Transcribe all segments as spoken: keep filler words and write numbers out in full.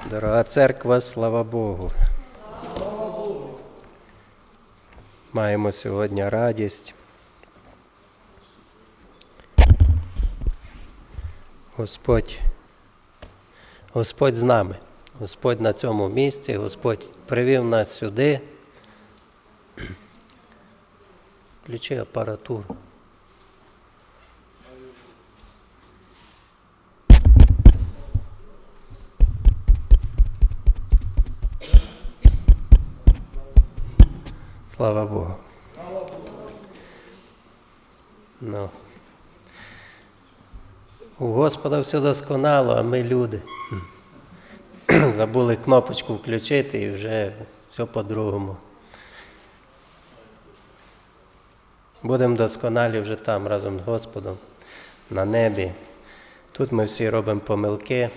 Дорога церква, слава Богу. Маємо сьогодні радість. Господь, Господь з нами. Господь на цьому місці, Господь привів нас сюди. Включи апаратуру. Слава Богу. Ну. У Господа все досконало, а ми люди. Забули кнопочку включити і вже все по-другому. Будемо досконалі вже там, разом з Господом, на небі. Тут ми всі робимо помилки,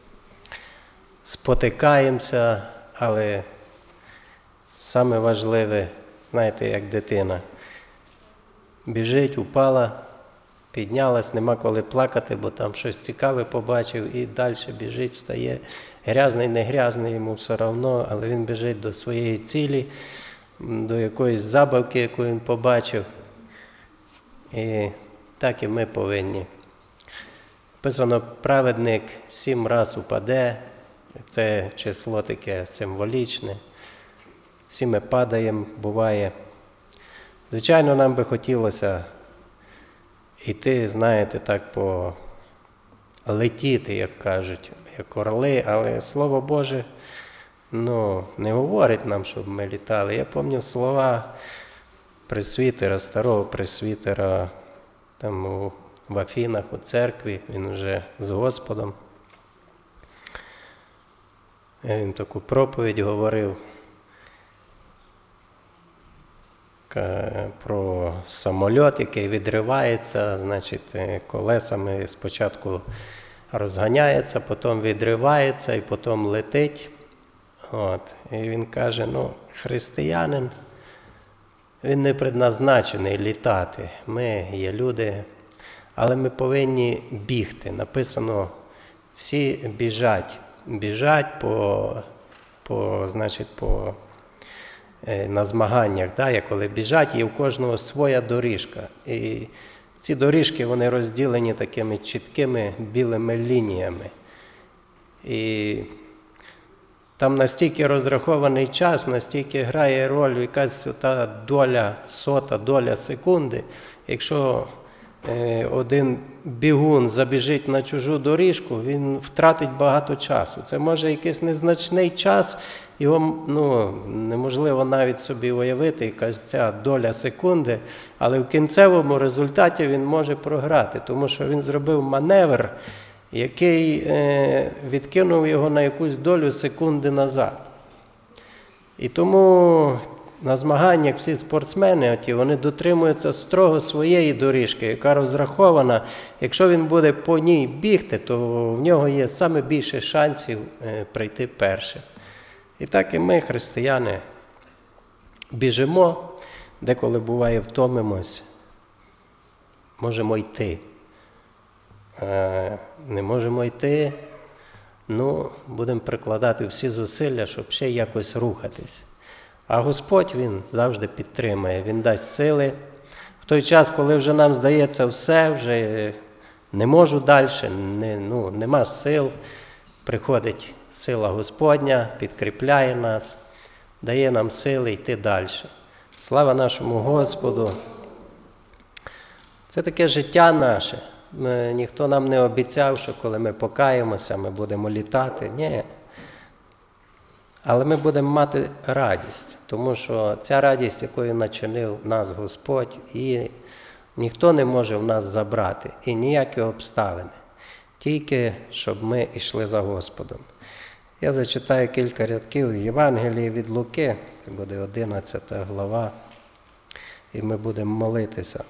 спотикаємося, але саме важливе, знаєте, як дитина. Біжить, упала, піднялась, нема коли плакати, бо там щось цікаве побачив і далі біжить, встає. Грязний, не грязний, йому все одно, але він біжить до своєї цілі, до якоїсь забавки, яку він побачив. І так і ми повинні. Написано, праведник сім раз упаде, це число таке символічне. Всі ми падаємо, буває. Звичайно, нам би хотілося йти, знаєте, так по летіти, як кажуть, як орли, але Слово Боже, ну, не говорить нам, щоб ми літали. Я пам'ятаю слова пресвітера, старого пресвітера, там у, в Афінах, у церкві, він вже з Господом. Він таку проповідь говорив про самоліт, який відривається, значить, колесами спочатку розганяється, потім відривається і потім летить. От. І він каже, ну, християнин, він не предназначений літати. Ми є люди, але ми повинні бігти. Написано, всі біжать. Біжать по, по значить, по на змаганнях, да, як коли біжать, є у кожного своя доріжка. І ці доріжки, вони розділені такими чіткими білими лініями. І там настільки розрахований час, настільки грає роль якась та доля, сота доля секунди. Якщо е, один бігун забіжить на чужу доріжку, він втратить багато часу. Це може якийсь незначний час, його ну, неможливо навіть собі уявити, якась ця доля секунди, але в кінцевому результаті він може програти, тому що він зробив маневр, який е, відкинув його на якусь долю секунди назад. І тому на змаганнях всі спортсмени, оті, вони дотримуються строго своєї доріжки, яка розрахована. Якщо він буде по ній бігти, то в нього є саме більше шансів е, прийти першим. І так і ми, християни, біжимо, деколи буває втомимось, можемо йти. Е, не можемо йти, ну, будемо прикладати всі зусилля, щоб ще якось рухатись. А Господь, Він завжди підтримує, Він дасть сили. В той час, коли вже нам здається все, вже не можу далі, не, ну, нема сил, приходить сила Господня, підкріпляє нас, дає нам сили йти далі. Слава нашому Господу! Це таке життя наше. Ми, ніхто нам не обіцяв, що коли ми покаємося, ми будемо літати. Ні. Але ми будемо мати радість, тому що ця радість, якою начинив нас Господь, і ніхто не може в нас забрати, і ніякі обставини. Тільки, щоб ми йшли за Господом. Я зачитаю кілька рядків Євангелії від Луки, це буде одинадцята глава, і ми будемо молитися.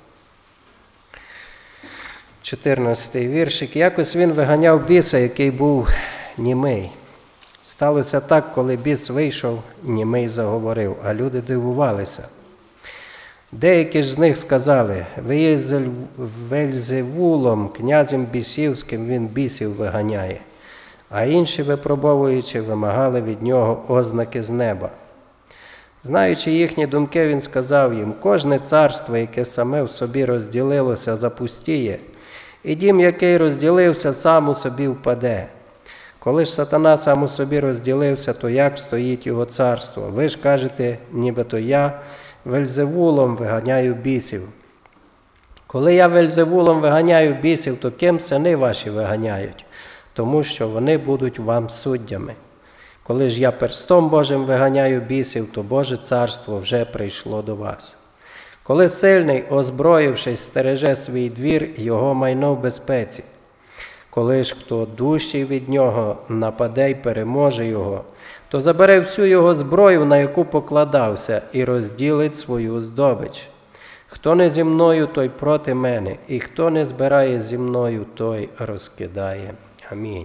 чотирнадцятий віршик. Якось він виганяв біса, який був німий. Сталося так, коли біс вийшов, німий заговорив, а люди дивувалися. Деякі ж з них сказали, Вельзевулом, князем бісівським, він бісів виганяє. а інші, випробовуючи, вимагали від нього ознаки з неба. Знаючи їхні думки, він сказав їм: кожне царство, яке саме в собі розділилося, запустіє, і дім, який розділився, сам у собі впаде. Коли ж сатана сам у собі розділився, то як стоїть його царство? Ви ж кажете, нібито я Вельзевулом виганяю бісів. Коли я Вельзевулом виганяю бісів, то ким сини ваші виганяють? Тому що вони будуть вам суддями. Коли ж я перстом Божим виганяю бісів, то Боже царство вже прийшло до вас. Коли сильний, озброївшись, стереже свій двір, його майно в безпеці. Коли ж хто дужчий від нього нападе й переможе його, то забере всю його зброю, на яку покладався, і розділить свою здобич. Хто не зі мною, той проти мене, і хто не збирає зі мною, той розкидає. Амінь.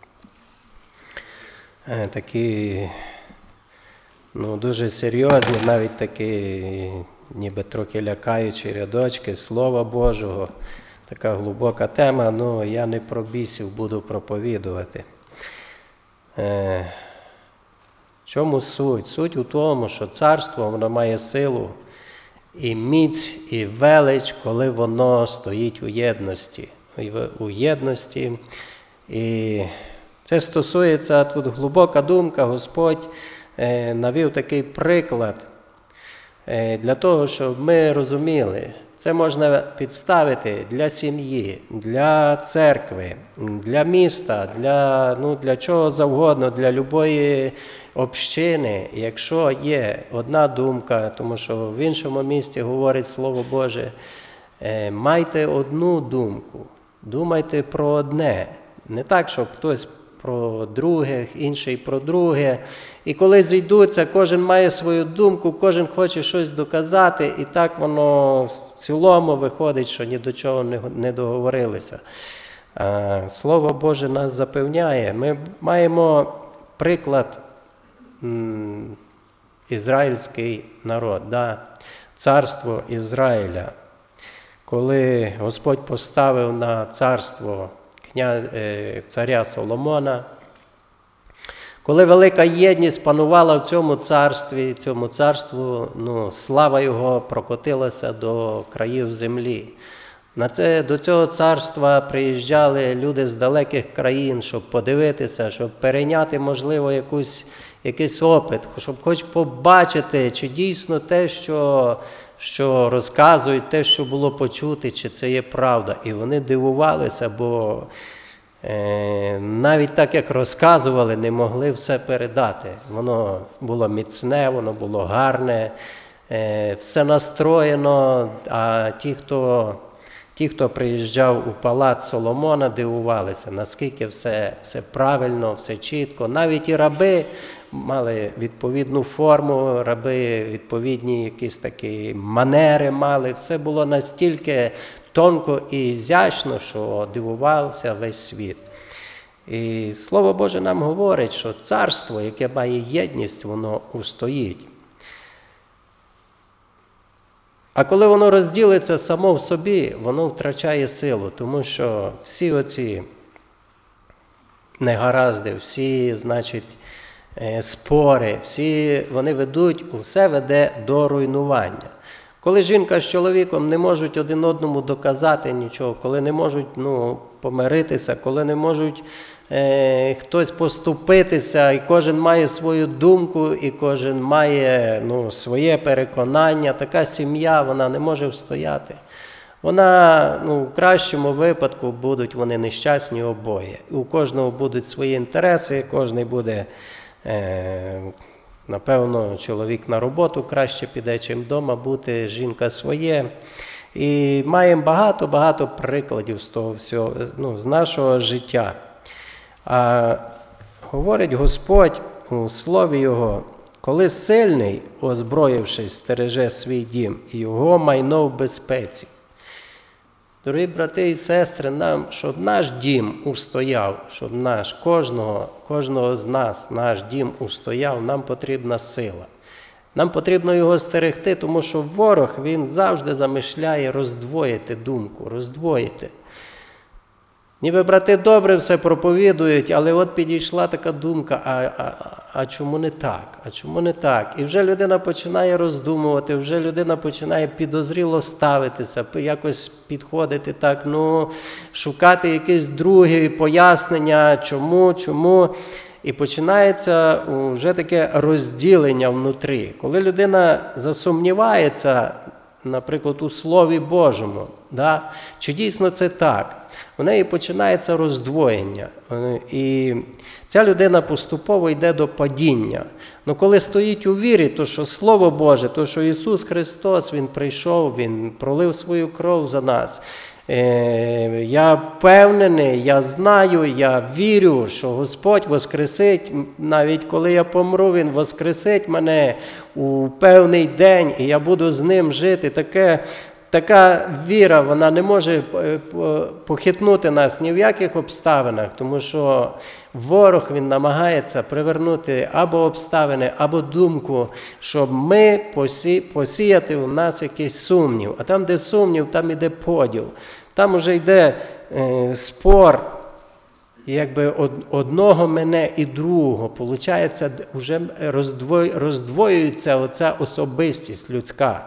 Е, такі, ну, дуже серйозні, навіть такі, ніби трохи лякаючі рядочки Слова Божого. Така глибока тема, ну, я не про бісів буду проповідувати. Е, чому суть? Суть у тому, що царство, воно має силу і міць, і велич, коли воно стоїть у єдності. У єдності. І це стосується, тут глибока думка, Господь е, навів такий приклад е, для того, щоб ми розуміли. Це можна підставити для сім'ї, для церкви, для міста, для, ну, для чого завгодно, для любої общини. Якщо є одна думка, тому що в іншому місті говорить Слово Боже, е, майте одну думку, думайте про одне. Не так, щоб хтось про друге, інший про друге. І коли зійдуться, кожен має свою думку, кожен хоче щось доказати, і так воно в цілому виходить, що ні до чого не договорилися. Слово Боже нас запевняє. Ми маємо приклад м, ізраїльський народ, да? Царство Ізраїля. Коли Господь поставив на царство царя Соломона, коли велика єдність панувала в цьому царстві, цьому царству, ну, слава його прокотилася до країв землі. На це, до цього царства приїжджали люди з далеких країн, щоб подивитися, щоб перейняти, можливо, якусь, якийсь опит, щоб хоч побачити, чи дійсно те, що, що розказують, те, що було почути, чи це є правда. І вони дивувалися, бо е, навіть так, як розказували, не могли все передати. Воно було міцне, воно було гарне, е, все настроєно, а ті, хто... Ті, хто приїжджав у палац Соломона, дивувалися, наскільки все, все правильно, все чітко. Навіть і раби мали відповідну форму, раби відповідні якісь такі манери мали. Все було настільки тонко і ізящно, що дивувався весь світ. І Слово Боже нам говорить, що царство, яке має єдність, воно устоїть. А коли воно розділиться само в собі, воно втрачає силу, тому що всі оці негаразди, всі, значить, спори, всі вони ведуть, усе веде до руйнування. Коли жінка з чоловіком не можуть один одному доказати нічого, коли не можуть, ну, помиритися, коли не можуть е, хтось поступитися, і кожен має свою думку, і кожен має, ну, своє переконання, така сім'я, вона не може встояти. Вона, ну, в кращому випадку будуть вони нещасні обоє. У кожного будуть свої інтереси, кожен буде, е, напевно, чоловік на роботу краще піде, чим вдома бути, жінка своє. І маємо багато-багато прикладів з того всього, ну, з нашого життя. А говорить Господь у Слові Його, коли сильний, озброївшись, стереже свій дім, і його майно в безпеці. Дорогі брати і сестри, нам, щоб наш дім устояв, щоб наш, кожного, кожного з нас, наш дім устояв, нам потрібна сила. Нам потрібно його стерегти, тому що ворог, він завжди замишляє роздвоїти думку, роздвоїти. Ніби брати добре все проповідують, але от підійшла така думка, а, а, а чому не так? А чому не так? І вже людина починає роздумувати, вже людина починає підозріло ставитися, якось підходити так, ну, шукати якісь другі пояснення, чому, чому. І починається вже таке розділення внутрі. Коли людина засумнівається, наприклад, у Слові Божому, да, чи дійсно це так, у неї починається роздвоєння. І ця людина поступово йде до падіння. Ну коли стоїть у вірі, то що Слово Боже, то що Ісус Христос, Він прийшов, Він пролив свою кров за нас. Я впевнений, я знаю, я вірю, що Господь воскресить, навіть коли я помру, Він воскресить мене у певний день, і я буду з Ним жити. Таке, така віра, вона не може похитнути нас ні в яких обставинах, тому що ворог, він намагається привернути або обставини, або думку, щоб ми посі, посіяти у нас якийсь сумнів. А там, де сумнів, там іде поділ. Там уже йде е, спор, якби од, одного мене і другого. Получається, вже роздвоюється, роздвоюється оця особистість людська.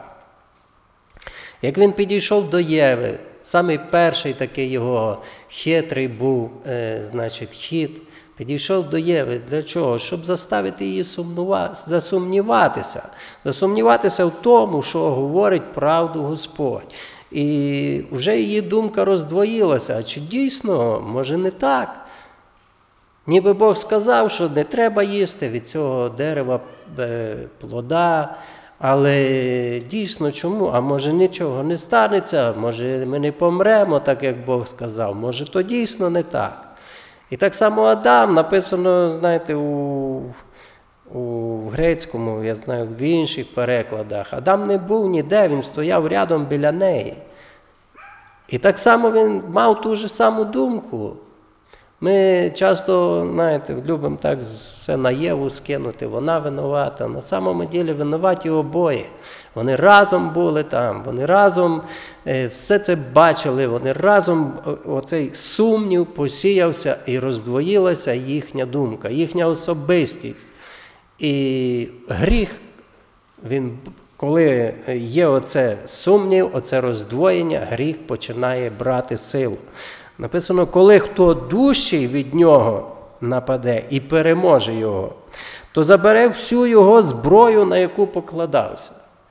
Як він підійшов до Єви, самий перший такий його хитрий був, е, значить, хід, підійшов до Єви. Для чого? Щоб заставити її засумніватися. Засумніватися в тому, що говорить правду Господь. І вже її думка роздвоїлася. А чи дійсно, може не так? Ніби Бог сказав, що не треба їсти від цього дерева плода, але дійсно чому? А може нічого не станеться, може ми не помремо, так як Бог сказав, може то дійсно не так. І так само Адам, написано, знаєте, у, у грецькому, я знаю, в інших перекладах. Адам не був ніде, він стояв рядом біля неї. І так само він мав ту ж саму думку. Ми часто, знаєте, любимо так все на Єву скинути, вона винувата. На самому ділі винуваті обоє. Вони разом були там, вони разом все це бачили, вони разом, оцей сумнів посіявся і роздвоїлася їхня думка, їхня особистість. І гріх, він, коли є оце сумнів, оце роздвоєння, гріх починає брати силу. Написано, коли хто дужчий від нього нападе і переможе його, то забере всю його зброю, на яку покладався.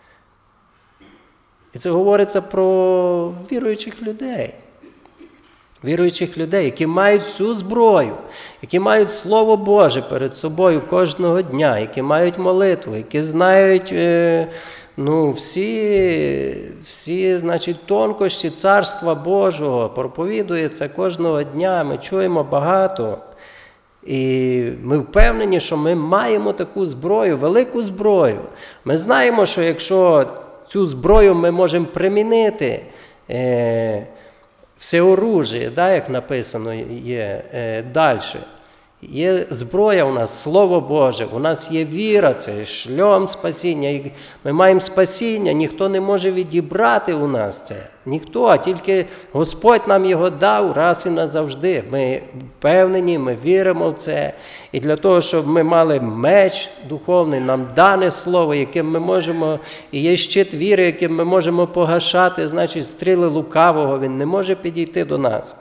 І це говориться про віруючих людей. Віруючих людей, які мають всю зброю, які мають Слово Боже перед собою кожного дня, які мають молитву, які знають е, ну, всі, всі, значить, тонкощі Царства Божого, проповідується кожного дня, ми чуємо багато. І ми впевнені, що ми маємо таку зброю, велику зброю. Ми знаємо, що якщо цю зброю ми можемо примінити, е, всеоружие, да, як написано є е, далі. Є зброя у нас, Слово Боже, у нас є віра, це шльом спасіння. Ми маємо спасіння, ніхто не може відібрати у нас це. Ніхто, а тільки Господь нам його дав раз і назавжди. Ми впевнені, ми віримо в це. І для того, щоб ми мали меч духовний, нам дане Слово, яким ми можемо, і є щит віри, яким ми можемо погашати, значить, стріли лукавого, він не може підійти до нас.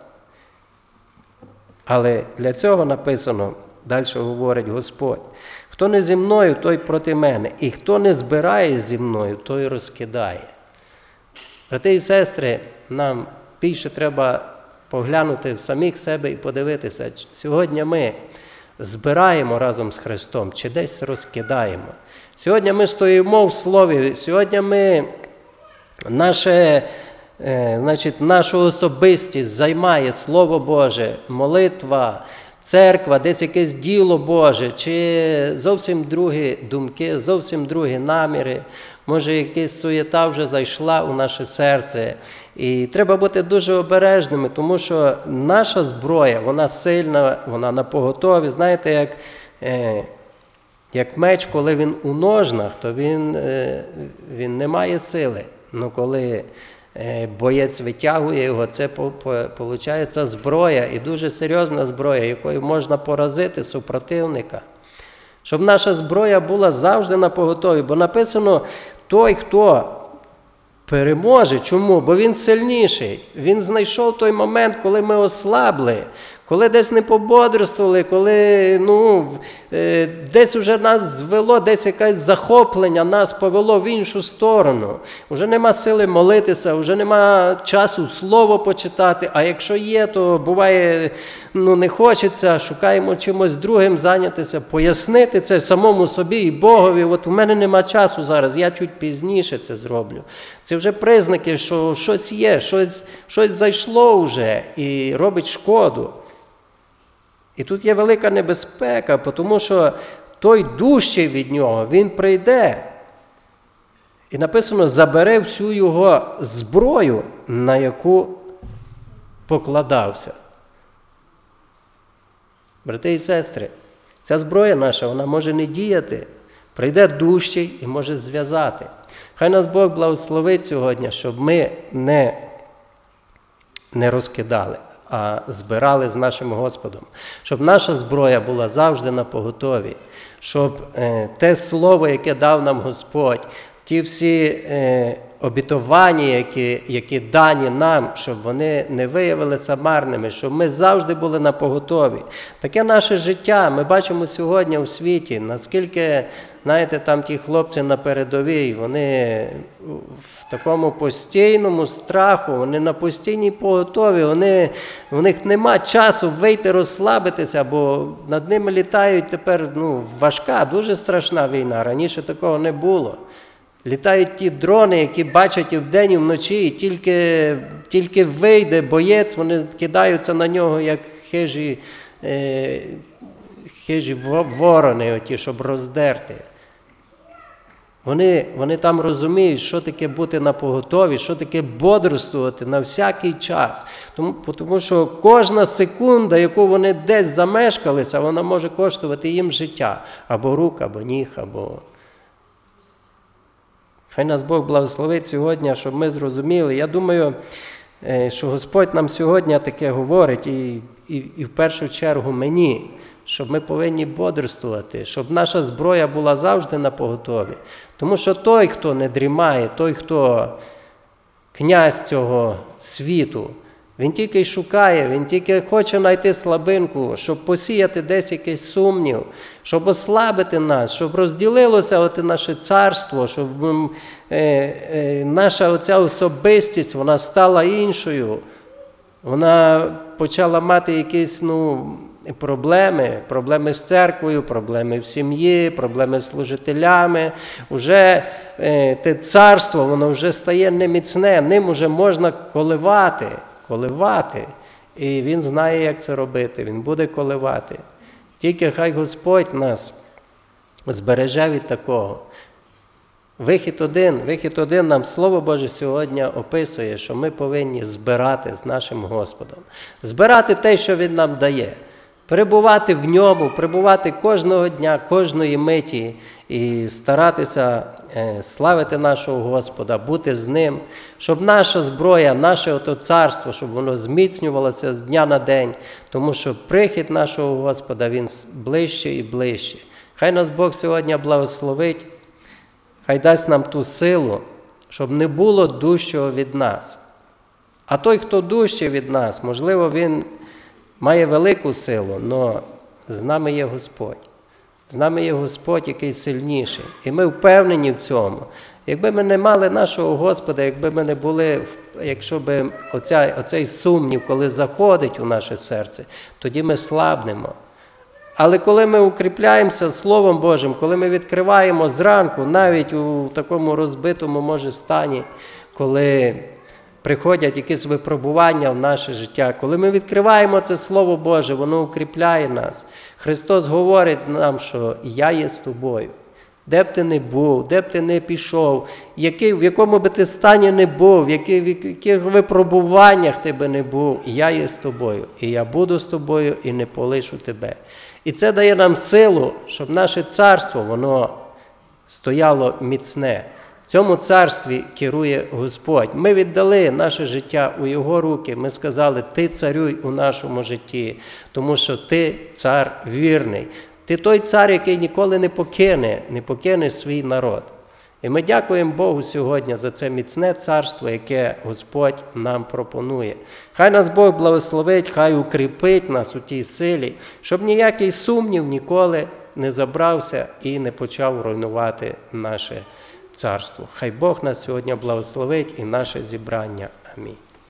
Але для цього написано, далі говорить Господь, хто не зі мною, той проти мене, і хто не збирає зі мною, той розкидає. Брати і сестри, нам більше треба поглянути в самих себе і подивитися, сьогодні ми збираємо разом з Христом, чи десь розкидаємо. Сьогодні ми стоїмо в Слові, сьогодні ми наше... Значить, нашу особистість займає Слово Боже, молитва, церква, десь якесь діло Боже, чи зовсім другі думки, зовсім другі наміри, може якась суєта вже зайшла у наше серце. І треба бути дуже обережними, тому що наша зброя, вона сильна, вона напоготові. Знаєте, як, як меч, коли він у ножнах, то він, він не має сили. Ну, коли боєць витягує його, це виходить зброя, і дуже серйозна зброя, якою можна поразити супротивника. Щоб наша зброя була завжди на поготові, бо написано, той, хто переможе. Чому? Бо він сильніший. Він знайшов той момент, коли ми ослабли, коли десь не пободрствували, коли ну, десь вже нас звело, десь якесь захоплення нас повело в іншу сторону. Вже нема сили молитися, вже нема часу слово почитати, а якщо є, то буває, ну, не хочеться, шукаємо чимось другим зайнятися, пояснити це самому собі і Богові. От у мене нема часу зараз, я чуть пізніше це зроблю. Це вже признаки, що щось є, щось, щось зайшло вже і робить шкоду. І тут є велика небезпека, тому що той дужчий від нього, він прийде. І написано, забере всю його зброю, на яку покладався. Брати і сестри, ця зброя наша, вона може не діяти. Прийде дужчий і може зв'язати. Хай нас Бог благословить сьогодні, щоб ми не, не розкидали, а збирали з нашим Господом. Щоб наша зброя була завжди на поготові. Щоб е, те слово, яке дав нам Господь, ті всі е, обітування, які, які дані нам, щоб вони не виявилися марними, щоб ми завжди були на поготові. Таке наше життя, ми бачимо сьогодні у світі, наскільки, знаєте, там ті хлопці на передовій, вони в такому постійному страху, вони на постійній поготові, вони, в них нема часу вийти розслабитися, бо над ними літають тепер ну, важка, дуже страшна війна, раніше такого не було. Літають ті дрони, які бачать і вдень, і вночі, і тільки, тільки вийде боєць, вони кидаються на нього, як хижі, е, хижі ворони, оті, щоб роздерти. Вони, вони там розуміють, що таке бути на поготові, що таке бодрствувати на всякий час. Тому, тому що кожна секунда, яку вони десь замешкалися, вона може коштувати їм життя. Або рук, або ніг, або... Хай нас Бог благословить сьогодні, щоб ми зрозуміли. Я думаю, що Господь нам сьогодні таке говорить, і, і, і в першу чергу мені, щоб ми повинні бодрствувати, щоб наша зброя була завжди на поготові. Тому що той, хто не дрімає, той, хто князь цього світу, він тільки й шукає, він тільки хоче знайти слабинку, щоб посіяти десь якийсь сумнів, щоб ослабити нас, щоб розділилося оте наше царство, щоб е, е, наша оця особистість, вона стала іншою. Вона почала мати якісь, ну, проблеми, проблеми з церквою, проблеми в сім'ї, проблеми з служителями. Уже е, те царство, воно вже стає неміцне, ним уже можна коливати. коливати. І він знає, як це робити. Він буде коливати. Тільки хай Господь нас збереже від такого. Вихід один, вихід один нам Слово Боже сьогодні описує, що ми повинні збирати з нашим Господом. Збирати те, що Він нам дає. Перебувати в ньому, перебувати кожного дня, кожної миті і старатися славити нашого Господа, бути з Ним, щоб наша зброя, наше ото царство, щоб воно зміцнювалося з дня на день, тому що прихід нашого Господа, він ближче і ближче. Хай нас Бог сьогодні благословить, хай дасть нам ту силу, щоб не було дужчого від нас. А той, хто дужчий від нас, можливо, він має велику силу, але з нами є Господь. З нами є Господь, який сильніший. І ми впевнені в цьому. Якби ми не мали нашого Господа, якби ми не були, якщо б оця, оцей сумнів, коли заходить у наше серце, тоді ми слабнемо. Але коли ми укріпляємося Словом Божим, коли ми відкриваємо зранку, навіть у такому розбитому, може, стані, коли приходять якісь випробування в наше життя, коли ми відкриваємо це Слово Боже, воно укріпляє нас. Христос говорить нам, що «Я є з тобою». Де б ти не був, де б ти не пішов, який, в якому би ти стані не був, в яких, в яких випробуваннях ти би не був, я є з тобою, і я буду з тобою, і не полишу тебе. І це дає нам силу, щоб наше царство, воно стояло міцне. В цьому царстві керує Господь. Ми віддали наше життя у Його руки. Ми сказали, ти царюй у нашому житті, тому що ти цар вірний. Ти той цар, який ніколи не покине, не покине свій народ. І ми дякуємо Богу сьогодні за це міцне царство, яке Господь нам пропонує. Хай нас Бог благословить, хай укріпить нас у тій силі, щоб ніякий сумнів ніколи не забрався і не почав руйнувати наше царство. Хай Бог нас сьогодні благословить і наше зібрання. Амінь.